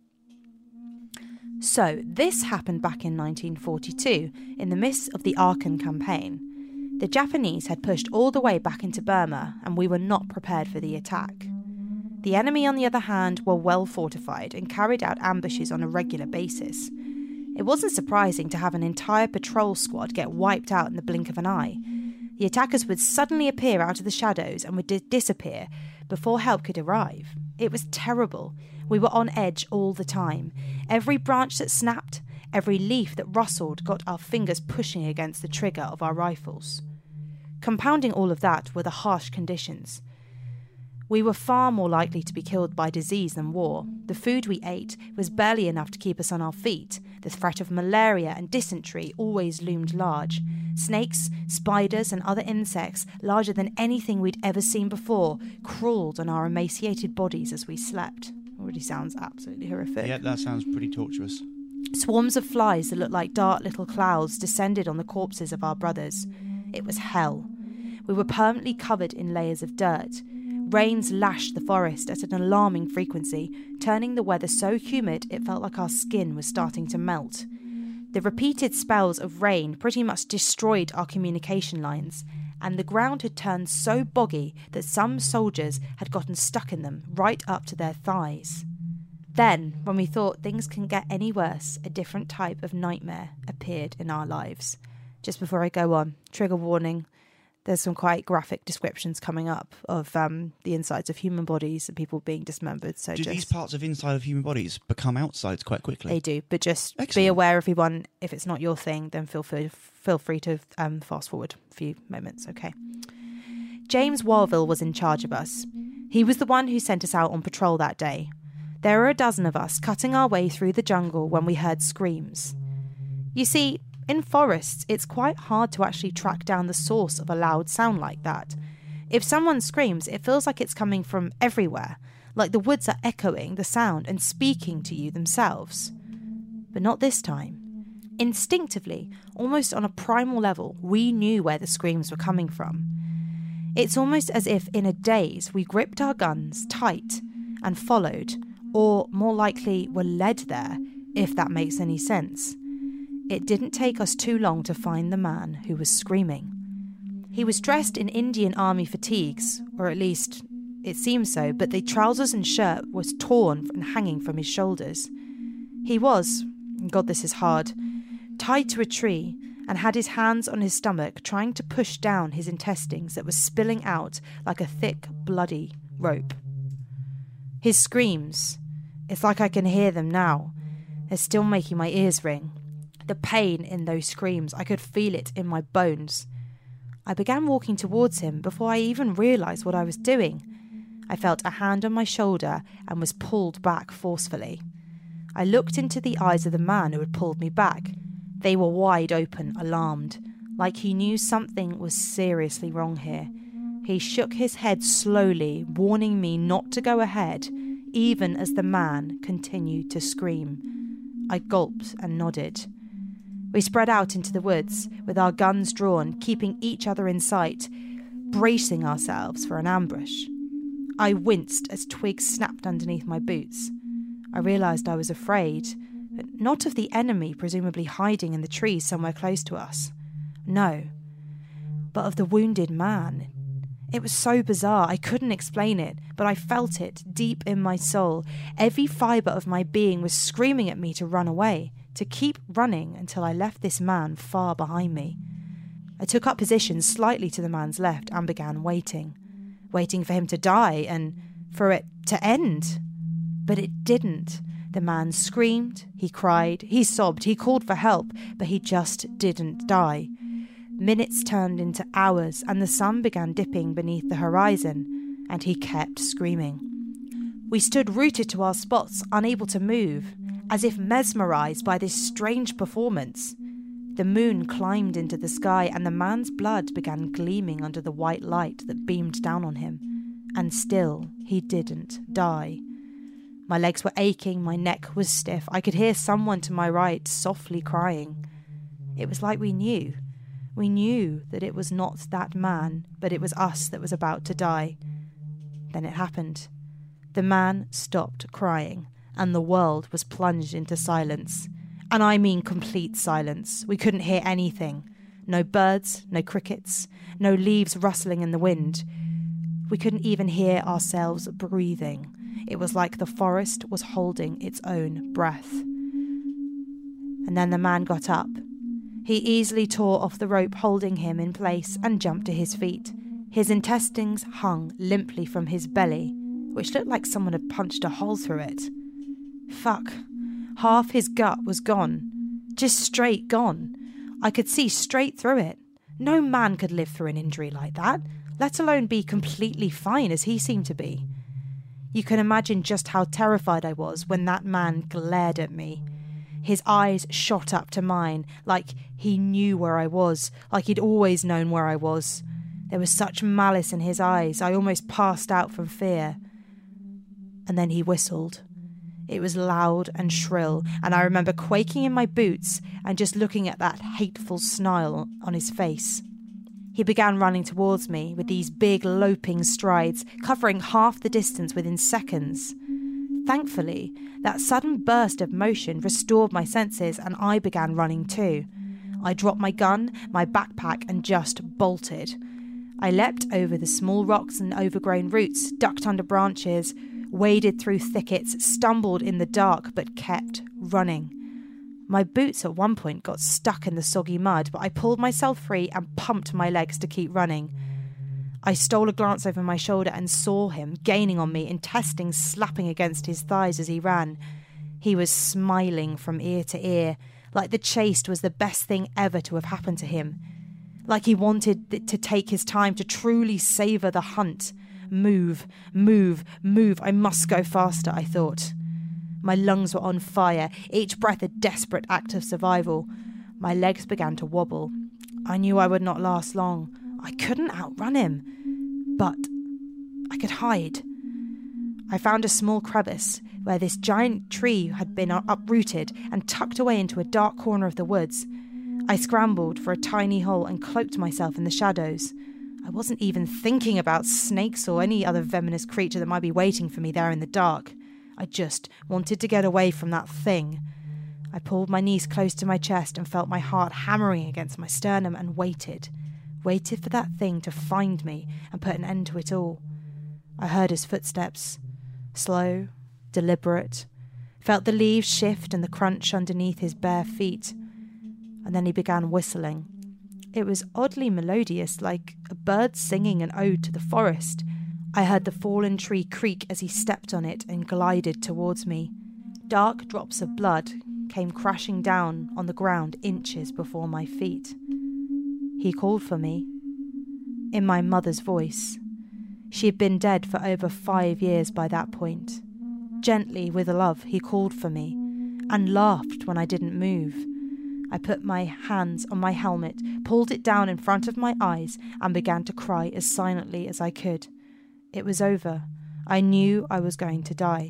A: So this happened back in 1942, in the midst of the Arkhan campaign. The Japanese had pushed all the way back into Burma, and we were not prepared for the attack. The enemy, on the other hand, were well fortified and carried out ambushes on a regular basis. It wasn't surprising to have an entire patrol squad get wiped out in the blink of an eye. The attackers would suddenly appear out of the shadows and would disappear before help could arrive. It was terrible. We were on edge all the time. Every branch that snapped, every leaf that rustled got our fingers pushing against the trigger of our rifles. Compounding all of that were the harsh conditions. We were far more likely to be killed by disease than war. The food we ate was barely enough to keep us on our feet. The threat of malaria and dysentery always loomed large. Snakes, spiders, and other insects, larger than anything we'd ever seen before, crawled on our emaciated bodies as we slept. Already sounds absolutely horrific.
B: Yeah, that sounds pretty torturous.
A: Swarms of flies that looked like dark little clouds descended on the corpses of our brothers. It was hell. We were permanently covered in layers of dirt. Rains lashed the forest at an alarming frequency, turning the weather so humid it felt like our skin was starting to melt. The repeated spells of rain pretty much destroyed our communication lines, and the ground had turned so boggy that some soldiers had gotten stuck in them right up to their thighs. Then, when we thought things couldn't get any worse, a different type of nightmare appeared in our lives. Just before I go on, trigger warning, There's some quite graphic descriptions coming up of the insides of human bodies and people being dismembered. So
B: do these parts of inside of human bodies become outsides quite quickly?
A: They do, but just
B: Excellent.
A: be aware, everyone. If it's not your thing, then feel free to fast forward a few moments. Okay. James Warville was in charge of us. He was the one who sent us out on patrol that day. There were a dozen of us cutting our way through the jungle when we heard screams. You see, in forests, it's quite hard to actually track down the source of a loud sound like that. If someone screams, it feels like it's coming from everywhere, like the woods are echoing the sound and speaking to you themselves. But not this time. Instinctively, almost on a primal level, we knew where the screams were coming from. It's almost as if in a daze we gripped our guns tight and followed, or more likely were led there, if that makes any sense. It didn't take us too long to find the man who was screaming. He was dressed in Indian Army fatigues, or at least it seemed so, but the trousers and shirt was torn and hanging from his shoulders. He was, God, this is hard, tied to a tree and had his hands on his stomach trying to push down his intestines that were spilling out like a thick, bloody rope. His screams, it's like I can hear them now. They're still making my ears ring. The pain in those screams, I could feel it in my bones. I began walking towards him before I even realised what I was doing. I felt a hand on my shoulder and was pulled back forcefully. I looked into the eyes of the man who had pulled me back. They were wide open, alarmed, like he knew something was seriously wrong here. He shook his head slowly, warning me not to go ahead, even as the man continued to scream. I gulped and nodded. We spread out into the woods, with our guns drawn, keeping each other in sight, bracing ourselves for an ambush. I winced as twigs snapped underneath my boots. I realised I was afraid, but not of the enemy presumably hiding in the trees somewhere close to us. No, but of the wounded man. It was so bizarre, I couldn't explain it, but I felt it deep in my soul. Every fibre of my being was screaming at me to run away, to keep running until I left this man far behind me. I took up position slightly to the man's left and began waiting for him to die and for it to end. But it didn't. The man screamed, he cried, he sobbed, he called for help, but he just didn't die. Minutes turned into hours and the sun began dipping beneath the horizon, and he kept screaming. We stood rooted to our spots, unable to move, as if mesmerised by this strange performance. The moon climbed into the sky and the man's blood began gleaming under the white light that beamed down on him. And still he didn't die. My legs were aching, my neck was stiff. I could hear someone to my right softly crying. It was like we knew. We knew that it was not that man, but it was us that was about to die. Then it happened. The man stopped crying, and the world was plunged into silence. And I mean complete silence. We couldn't hear anything. No birds, no crickets, no leaves rustling in the wind. We couldn't even hear ourselves breathing. It was like the forest was holding its own breath. And then the man got up. He easily tore off the rope holding him in place and jumped to his feet. His intestines hung limply from his belly, which looked like someone had punched a hole through it. Fuck. Half his gut was gone. Just straight gone. I could see straight through it. No man could live through an injury like that, let alone be completely fine as he seemed to be. You can imagine just how terrified I was when that man glared at me. His eyes shot up to mine, like he knew where I was, like he'd always known where I was. There was such malice in his eyes, I almost passed out from fear. And then he whistled. It was loud and shrill, and I remember quaking in my boots and just looking at that hateful snarl on his face. He began running towards me with these big loping strides, covering half the distance within seconds. Thankfully, that sudden burst of motion restored my senses and I began running too. I dropped my gun, my backpack and just bolted. I leapt over the small rocks and overgrown roots, ducked under branches, waded through thickets, stumbled in the dark but kept running. My boots at one point got stuck in the soggy mud, but I pulled myself free and pumped my legs to keep running. I stole a glance over my shoulder and saw him gaining on me, intestines slapping against his thighs as he ran. He was smiling from ear to ear, like the chase was the best thing ever to have happened to him. Like he wanted to take his time to truly savour the hunt. Move, move, move. I must go faster, I thought. My lungs were on fire, each breath a desperate act of survival. My legs began to wobble. I knew I would not last long. I couldn't outrun him, but I could hide. I found a small crevice where this giant tree had been uprooted and tucked away into a dark corner of the woods. I scrambled for a tiny hole and cloaked myself in the shadows. I wasn't even thinking about snakes or any other venomous creature that might be waiting for me there in the dark. I just wanted to get away from that thing. I pulled my knees close to my chest and felt my heart hammering against my sternum and waited for that thing to find me and put an end to it all. I heard his footsteps, slow, deliberate, felt the leaves shift and the crunch underneath his bare feet, and then he began whistling. It was oddly melodious, like a bird singing an ode to the forest. I heard the fallen tree creak as he stepped on it and glided towards me. Dark drops of blood came crashing down on the ground inches before my feet. He called for me, in my mother's voice. She had been dead for over 5 years by that point. Gently, with love, he called for me, and laughed when I didn't move. I put my hands on my helmet, pulled it down in front of my eyes, and began to cry as silently as I could. It was over. I knew I was going to die.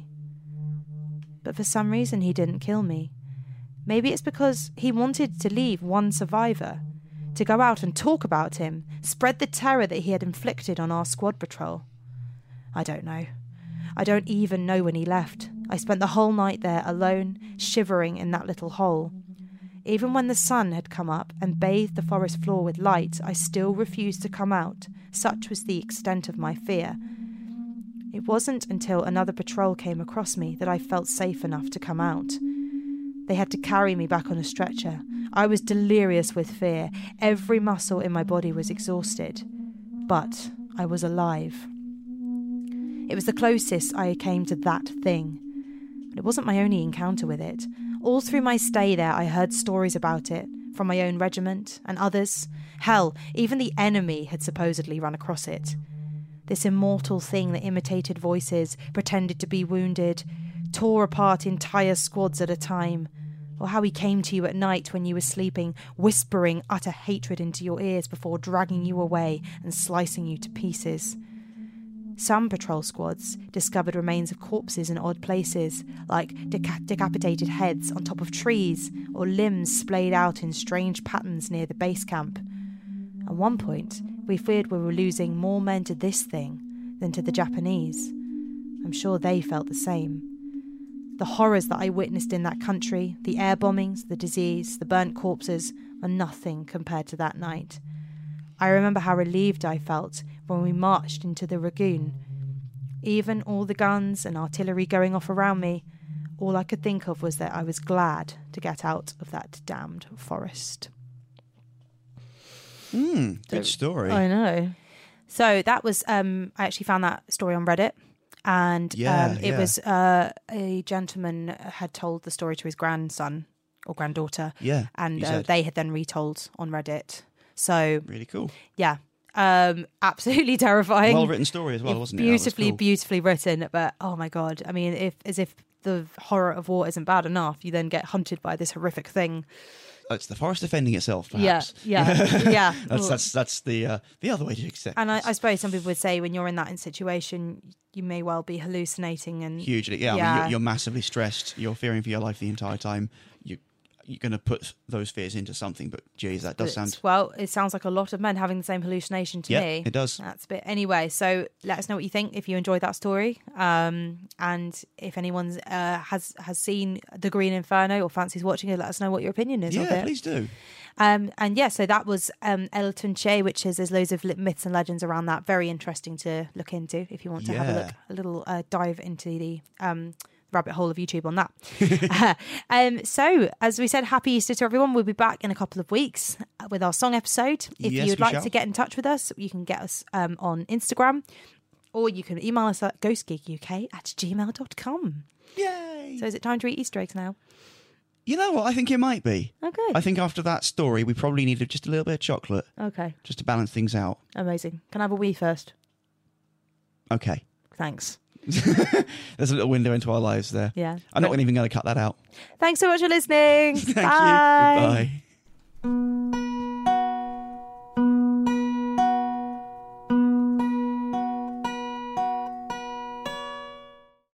A: But for some reason he didn't kill me. Maybe it's because he wanted to leave one survivor, to go out and talk about him, spread the terror that he had inflicted on our squad patrol. I don't know. I don't even know when he left. I spent the whole night there alone, shivering in that little hole. Even when the sun had come up and bathed the forest floor with light, I still refused to come out. Such was the extent of my fear. It wasn't until another patrol came across me that I felt safe enough to come out. They had to carry me back on a stretcher. I was delirious with fear. Every muscle in my body was exhausted. But I was alive. It was the closest I came to that thing. But it wasn't my only encounter with it. All through my stay there, I heard stories about it, from my own regiment and others. Hell, even the enemy had supposedly run across it. This immortal thing that imitated voices, pretended to be wounded, tore apart entire squads at a time. Or how he came to you at night when you were sleeping, whispering utter hatred into your ears before dragging you away and slicing you to pieces. Some patrol squads discovered remains of corpses in odd places, like decapitated heads on top of trees or limbs splayed out in strange patterns near the base camp. At one point, we feared we were losing more men to this thing than to the Japanese. I'm sure they felt the same. The horrors that I witnessed in that country, the air bombings, the disease, the burnt corpses, are nothing compared to that night. I remember how relieved I felt when we marched into the Ragoon. Even all the guns and artillery going off around me, all I could think of was that I was glad to get out of that damned forest.
B: Good story.
A: I know. So that was, I actually found that story on Reddit. And it was a gentleman had told the story to his grandson or granddaughter.
B: Yeah.
A: And they had then retold on Reddit. So
B: really cool.
A: Yeah. Absolutely terrifying.
B: Well written story as well, wasn't it?
A: Beautifully written. But oh my God. I mean, as if the horror of war isn't bad enough, you then get hunted by this horrific thing.
B: It's the forest defending itself, perhaps.
A: Yeah.
B: That's the other way to accept.
A: And I suppose some people would say when you're in that situation, you may well be hallucinating and
B: hugely. Yeah. I mean, you're massively stressed. You're fearing for your life the entire time. You're going to put those fears into something. But geez, that does sound.
A: Well, it sounds like a lot of men having the same hallucination to me.
B: It does.
A: That's a bit. Anyway, so let us know what you think if you enjoyed that story, and if anyone has seen The Green Inferno or fancies watching it, let us know what your opinion is.
B: Yeah, please do.
A: So that was Elton Che, which there's loads of myths and legends around that. Very interesting to look into if you want to have a little dive into the rabbit hole of YouTube on that. So, as we said, happy Easter to everyone. We'll be back in a couple of weeks with our song episode. If
B: Yes,
A: you'd
B: we
A: like
B: shall.
A: to get in touch with us, you can get us on Instagram, or you can email us at ghostgeekuk@gmail.com.
B: Yay!
A: So is it time to eat Easter eggs now?
B: You know what? I think it might be.
A: Okay.
B: I think after that story, we probably needed just a little bit of chocolate
A: Okay.
B: just to balance things out.
A: Amazing. Can I have a wee first?
B: Okay.
A: Thanks.
B: There's a little window into our lives there.
A: Yeah.
B: I'm not even going to cut that out.
A: Thanks so much for listening.
B: Thank
A: Bye.
B: you. Goodbye.